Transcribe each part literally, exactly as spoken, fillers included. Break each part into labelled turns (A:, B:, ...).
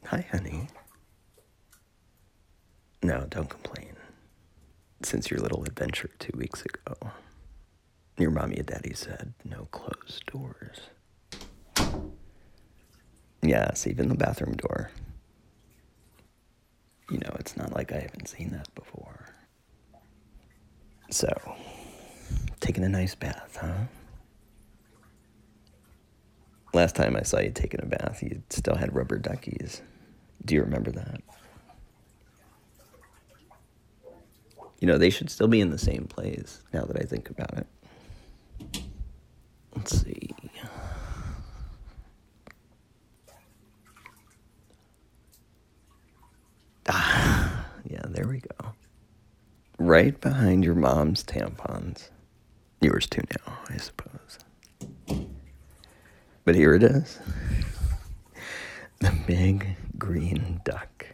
A: Hi, honey. No, don't complain. Since your little adventure two weeks ago, your mommy and daddy said no closed doors. Yes, even the bathroom door. You know, it's not like I haven't seen that before. So, taking a nice bath, huh? Last time I saw you taking a bath, you still had rubber duckies. Do you remember that? You know, they should still be in the same place, now that I think about it. Let's see. Ah, yeah, there we go. Right behind your mom's tampons. Yours too now, I suppose. But here it is. The big green duck.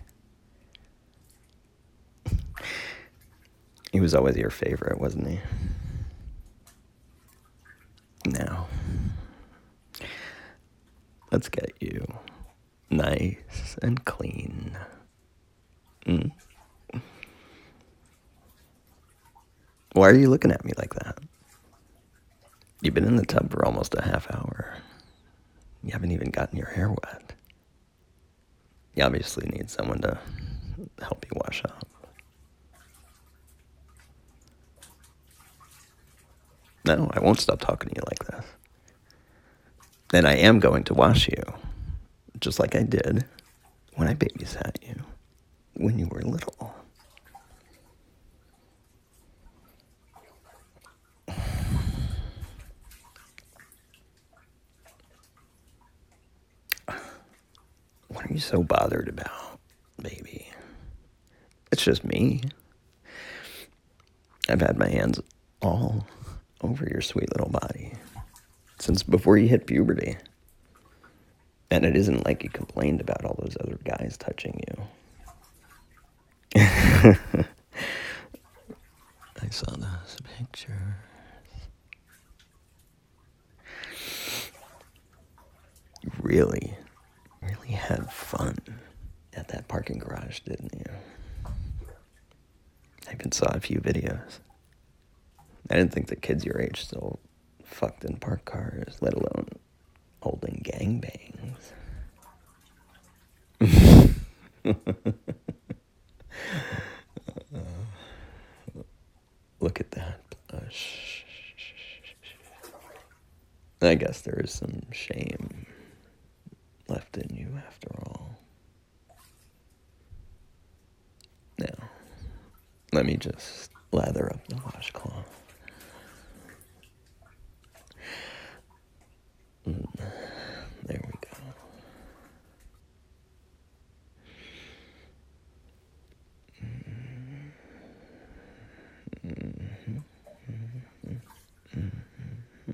A: He was always your favorite, wasn't he? Now, let's get you nice and clean. Mm. Why are you looking at me like that? You've been in the tub for almost a half hour. You haven't even gotten your hair wet. You obviously need someone to help you wash up. No, I won't stop talking to you like this. And I am going to wash you, just like I did when I babysat you, when you were little. What are you so bothered about, baby? It's just me. I've had my hands all over your sweet little body since before you hit puberty. And it isn't like you complained about all those other guys touching you. I saw those pictures. You really, really had fun at that parking garage, didn't you? I even saw a few videos. I didn't think that kids your age still fucked in parked cars, let alone holding gangbangs. Look at that blush. I guess there is some shame left in you after all. Now, let me just lather up the washcloth. Mm, there we go. Mm-hmm. Mm-hmm. Mm-hmm.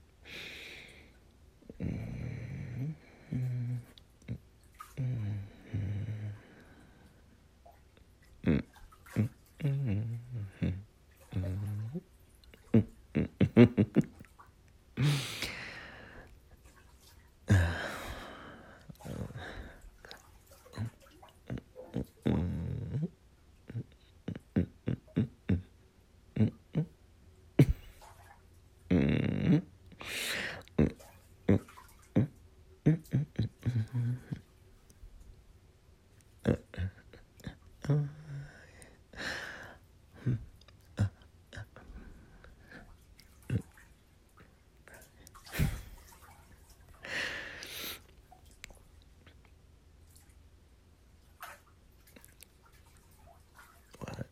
A: What?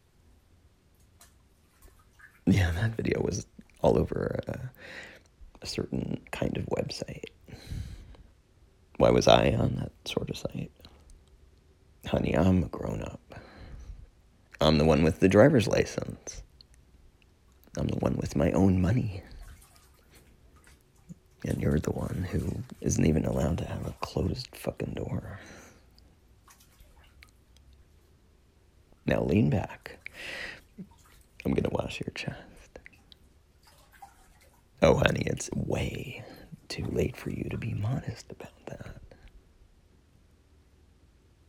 A: Yeah, that video was all over a, a certain kind of website. Why was I on that sort of site? Honey, I'm a grown-up. I'm the one with the driver's license. I'm the one with my own money. And you're the one who isn't even allowed to have a closed fucking door. Now lean back. I'm gonna wash your chest. Oh, honey, it's way too late for you to be modest about that.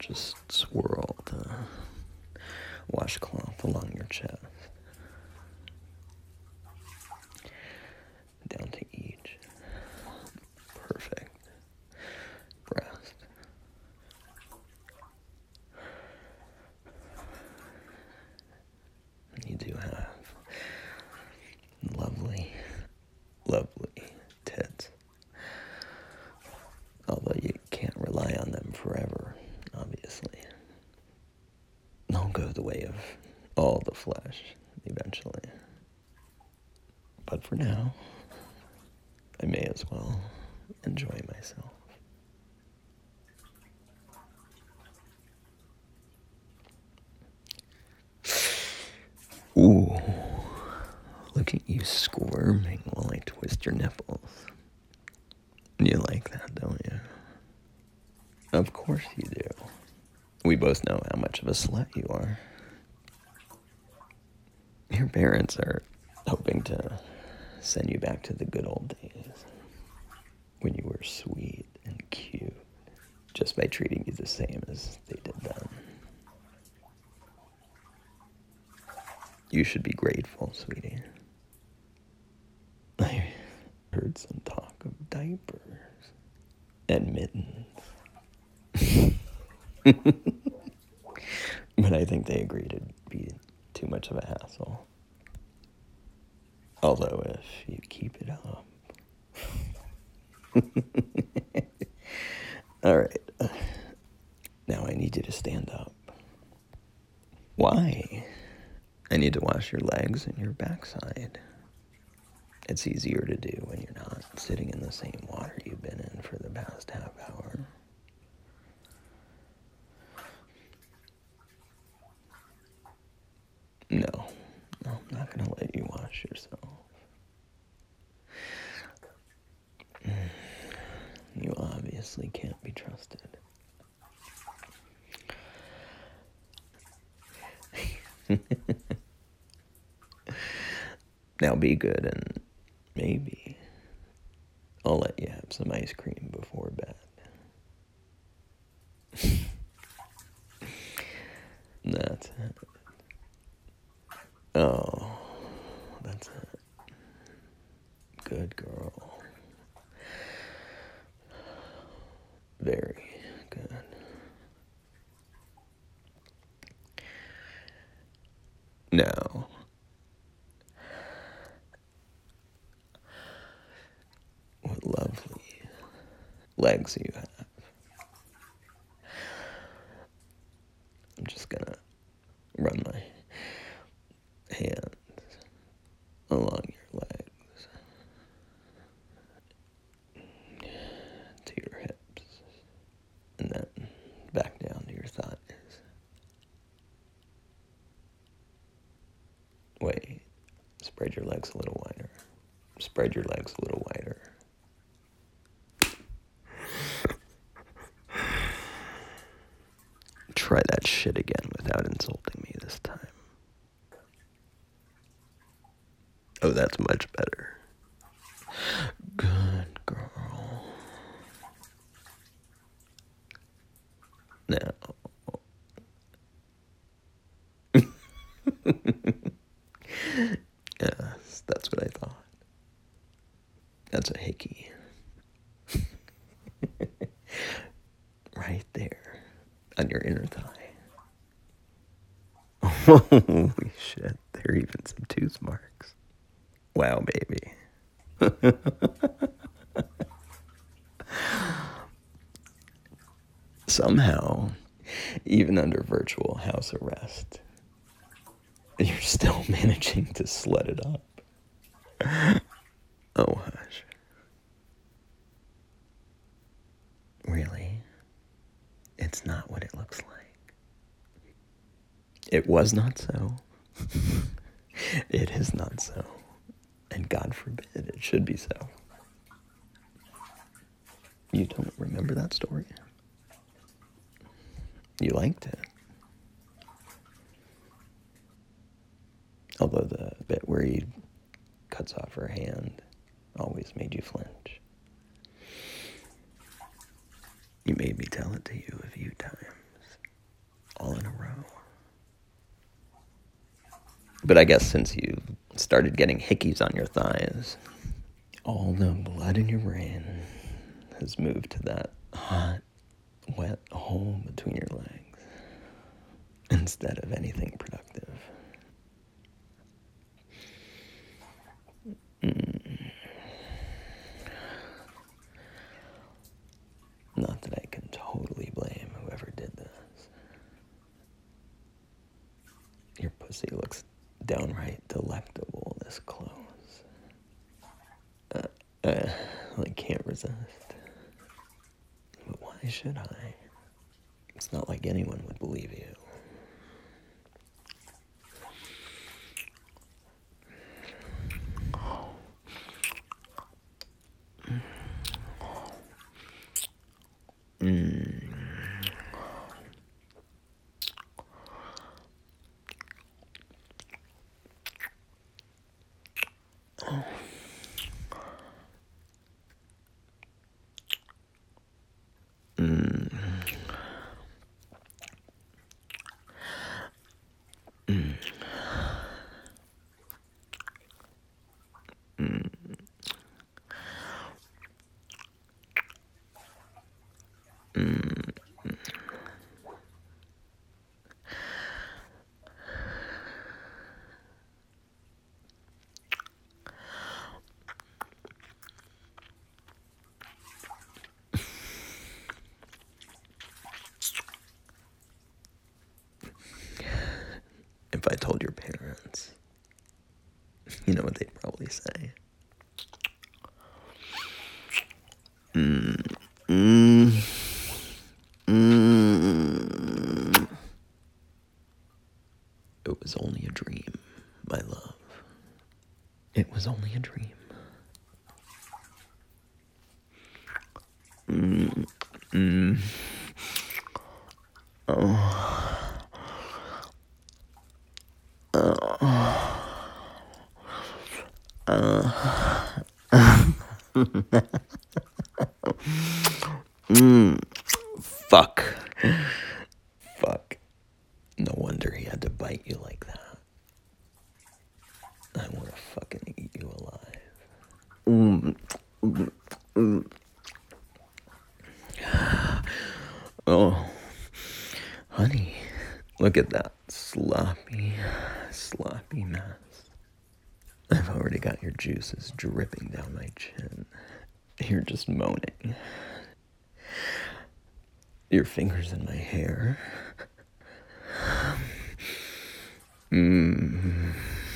A: just swirl the washcloth along your chest, down to each perfect breast. You do have lovely, lovely tits. Although you can't rely on them forever, obviously. They'll go the way of all the flesh eventually. But for now, I may as well enjoy myself. Ooh, look at you squirming while I twist your nipples. You like that, don't you? Of course you do. We both know how much of a slut you are. Your parents are hoping to send you back to the good old days when you were sweet and cute, just by treating you the same as they did then. You should be grateful, sweetie. I heard some talk of diapers and mittens. But I think they agreed it'd be too much of a hassle. Although if you keep it up. All right. Now I need you to stand up. Why? I need to wash your legs and your backside. It's easier to do when you're not sitting in the same water you've been in for the past half hour. No, no, I'm not going to let you wash yourself. You obviously can't be trusted. Now be good and maybe I'll let you have some ice cream before bed. That's it. Oh, that's it. Good girl. Very good. Now, what lovely legs you have. I'm just gonna run my hands along your legs to your hips and then back down to your thighs. Wait, spread your legs a little wider. Spread your legs a little wider. Try that shit again without insulting me this time. Oh, that's much better. Good girl. Now. Yes, that's what I thought. That's a hickey. Right there, on your inner thigh. Holy shit, there are even some tooth marks. Wow, baby. Somehow, even under virtual house arrest, you're still managing to slut it up. Oh, hush. Really? It's not what it looks like. It was not so. It is not so. And God forbid it should be so. You don't remember that story? You liked it. Although the bit where he cuts off her hand always made you flinch. You made me tell it to you a few times. all in a row. But I guess since you started getting hickeys on your thighs, all the blood in your brain has moved to that hot, wet hole between your legs instead of anything productive. Mm. Not that I can totally blame whoever did this. Your pussy looks downright delectable this close. Uh, uh, I can't resist. But why should I? It's not like anyone would believe you. Mm. Mm. Mm. Mm. Mm. If I told your parents, you know what they'd probably say. Mm. Mm. Mm. It was only a dream, my love. It was only a dream. Mm. Mm. Oh. Oh. Uh. mm. Fuck. Fuck. No wonder he had to bite you like that. I want to fucking eat you alive. Mm. Mm. Mm. Oh, honey, look at that sloppy, sloppy mess. I've already got your juices dripping down my chin. You're just moaning. Your fingers in my hair. Mmm.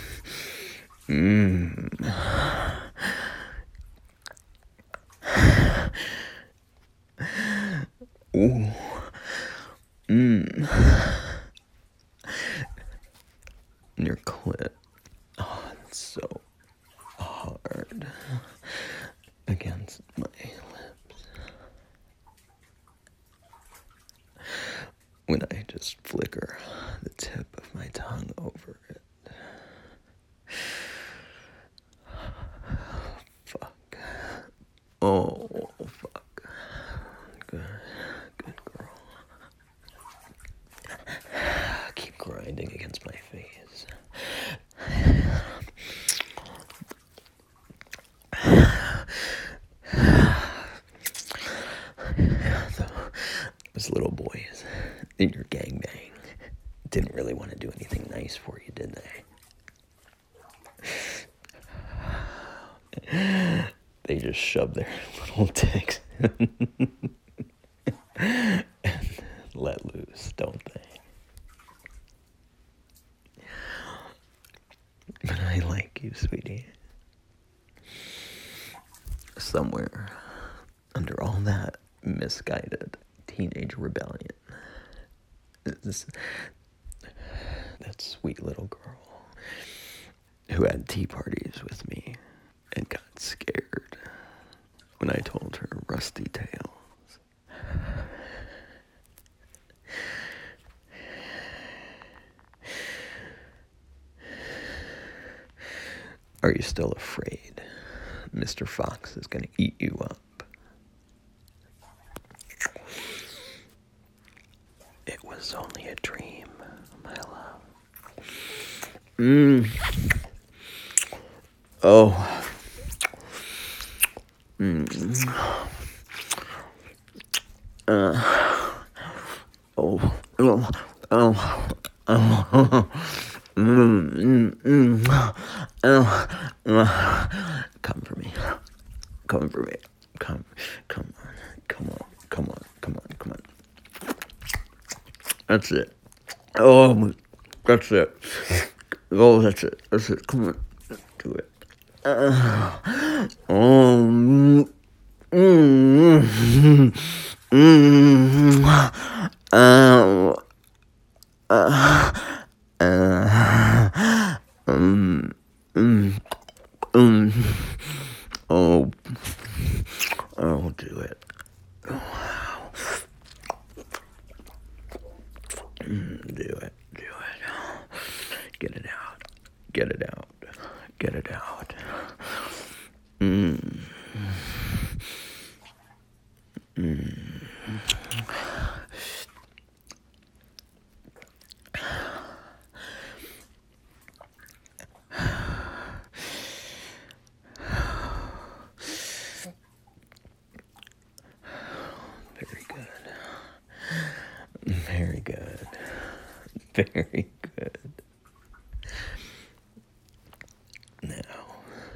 A: Mmm. Ooh. Mmm. Your clit. Oh, it's so hard against my lips. When I just flicker the tip of my tongue over it. Fuck. Oh, fuck. Good. Good girl. Keep grinding against my face. Those little boys in your gangbang didn't really want to do anything nice for you, did they? They just shove their little dicks and let loose, don't they? But I like you, sweetie. Somewhere under all that misguided teenage rebellion is that sweet little girl who had tea parties with me and got scared when I told her rusty tales. Are you still afraid Mister Fox is going to eat you up? It was only a dream, my love. Mm. Oh. Mm. Uh. Oh. Oh. Oh. Oh. Mm, mm, mm. Oh. Uh. Come for me. Come for me. Come. Come on. Come on. Come on. Come on. Come on. That's it. Oh, that's it. Oh, that's it. That's it. Come on. Do it. Uh, oh, mm, mm, mm, uh, uh, uh, um, mm, um, oh, oh, do it. Oh, mm, do it. Do it. Get it out. Get it out. Get it out. Mm. Mm. Very good. Very good. Very good. Now.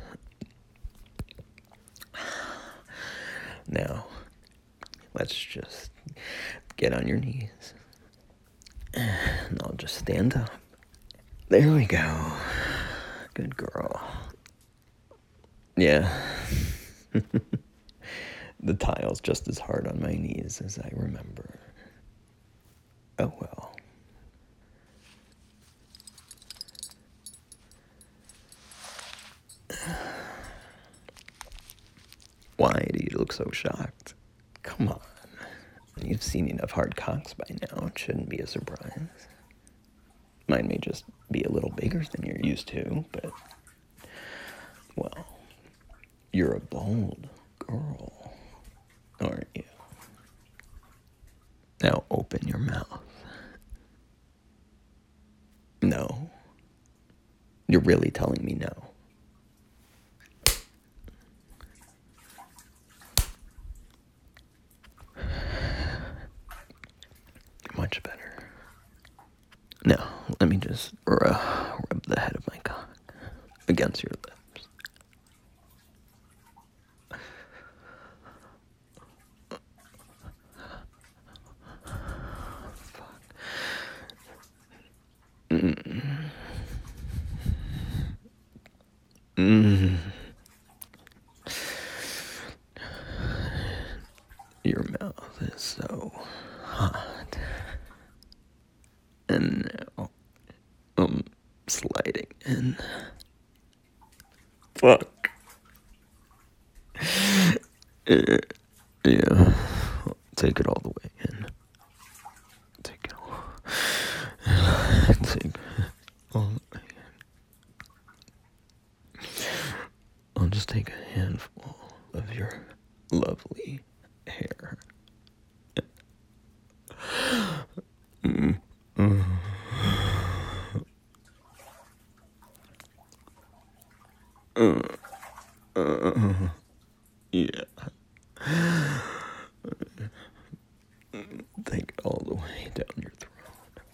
A: Now. Let's just get on your knees. And I'll just stand up. There we go. Good girl. Yeah. The tile's just as hard on my knees as I remember. Oh well. Why do you look so shocked? Come on. You've seen enough hard cocks by now. It shouldn't be a surprise. Mine may just be a little bigger than you're used to, but, well, you're a bold girl, aren't you? Now open your mouth. No. You're really telling me no. Much better. Now, let me just uh, rub the head of my cock against your lips. Fuck. Mm. Mm. Your mouth is so hot. And now I'm sliding in. Fuck. Uh, yeah. Take it all the way in. Take it all. Take it all the way in. I'll just take a handful of your lovely hair. Mm. Mm. Uh, uh, yeah. Take it all the way down your throat.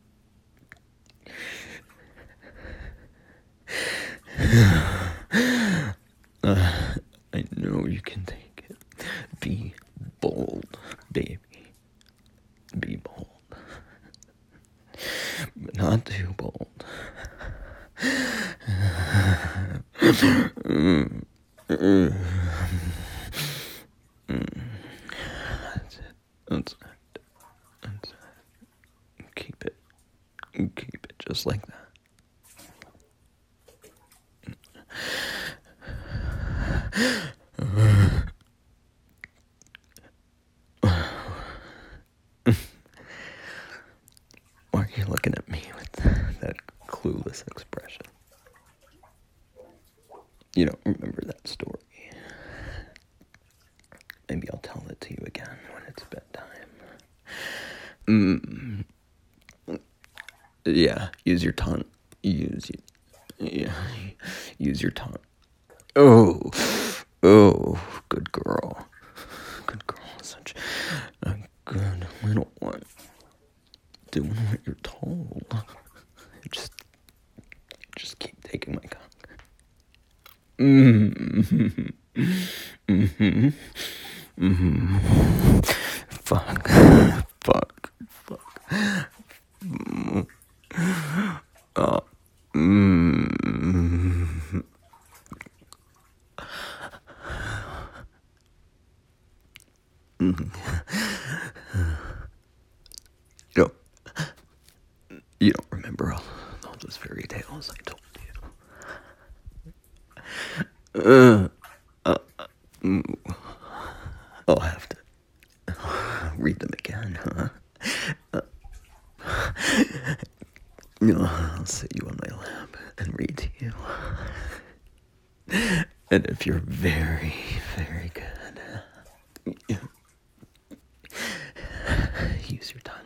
A: uh, I know you can take it. Be bold, baby. Be bold. But not too bold. mm. Mm. Mm. That's it. That's it. That's it. Keep it. Keep it just like that. Why are you looking at me with that clueless expression? You don't remember that story. Maybe I'll tell it to you again when it's bedtime. Mm. Yeah, use your tongue. Use yeah, use your tongue. Oh, oh, good girl. Good girl. Such a good little one. Doing what you're told. Just, just keep taking my cock. Mm-hmm. Mm-hmm. Mm-hmm. Fuck. Fuck. Fuck. Mm. Oh. Mm. Mm. Yo, you don't remember all, all those fairy tales I told you? Uh, uh, mm. I'll have to read them again, huh? Uh, you know, I'll sit you on my lap and read to you. And if you're very, very good, use your tongue.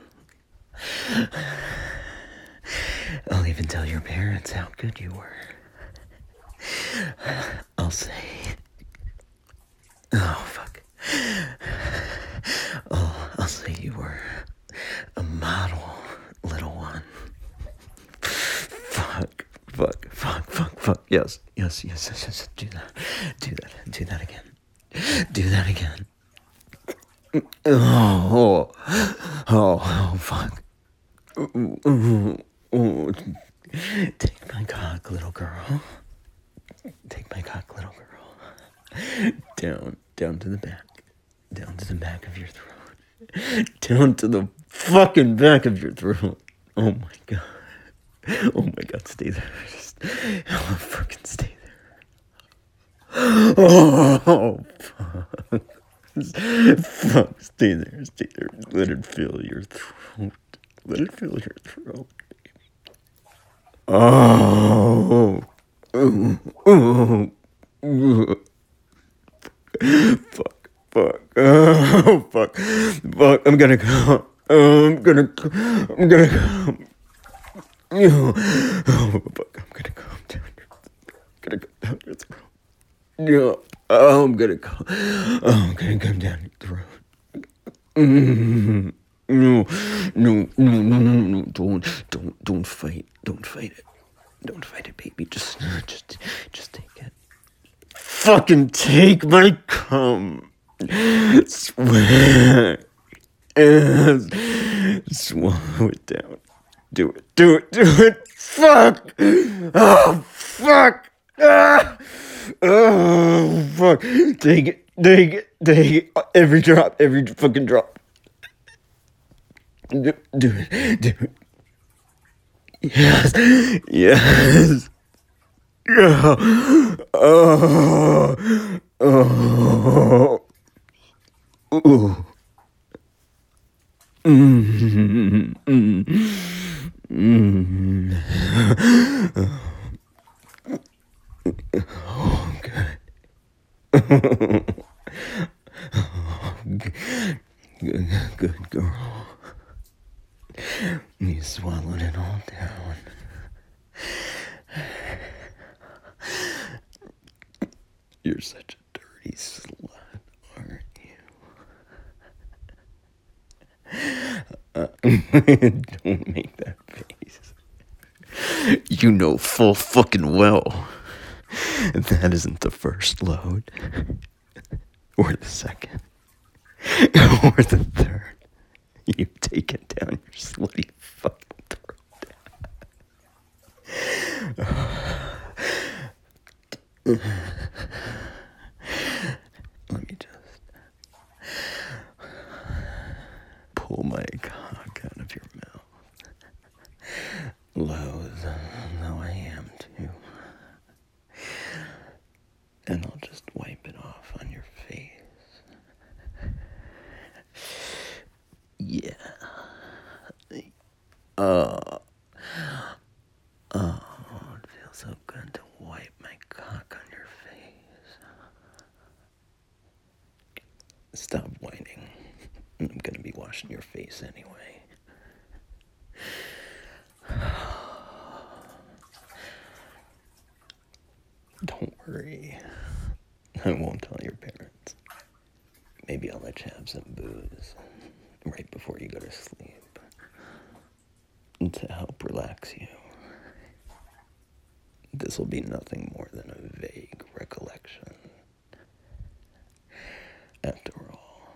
A: I'll even tell your parents how good you were. I'll say, oh, fuck. Oh, I'll say you were a model little one. Fuck, fuck, fuck, fuck, fuck. Yes, yes, yes, yes, yes. Do that. Do that. Do that again. Do that again. Oh, oh, oh, fuck. Ooh, ooh, ooh. Take my cock, little girl. Take my cock, little girl. Down, down to the back. Down to the back of your throat. Down to the fucking back of your throat. Oh my god. Oh my god, stay there. Just, oh, fucking stay there. Oh, fuck. Fuck, stay there, stay there. Let it fill your throat. Let it fill your throat, baby. Oh. Ooh, ooh, ooh. Fuck, fuck. Oh, fuck. Fuck, I'm gonna go. Oh, I'm gonna go. I'm gonna go. Oh, fuck, I'm gonna go down your, gonna go down your throat. No, oh, I'm gonna go. Oh, I'm gonna come down your throat. Mm, no, no, no, no, no, no, don't, don't, don't fight, don't fight it, don't fight it, baby. Just, just, just take it. Fucking take my cum. Swear. Swallow it down. Do it, do it, do it. Fuck. Oh, fuck. Ah. Oh, fuck. Take it, take it, take it. Every drop, every fucking drop. Do, do it, do it. Yes, yes. Oh, oh, oh. Ooh. Mm, mm, mm. Oh, good. Good, good girl. You swallowed it all down. You're such a dirty slut, aren't you? Uh, don't make that face. You know full fucking well that isn't the first load, or the second, or the third. You've taken down your slutty fucking throat. Let me just pull my cock out of your mouth. Loath though I am too. And I'll just wipe it off on your face. Yeah. Oh. Oh, it feels so good to wipe my cock on your face. Stop whining. I'm gonna be washing your face anyway. Don't worry. I won't tell your parents. Maybe I'll let you have some booze right before you go to sleep to help relax you. This will be nothing more than a vague recollection. After all,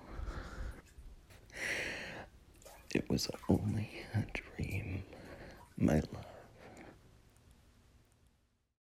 A: it was only a dream, my love.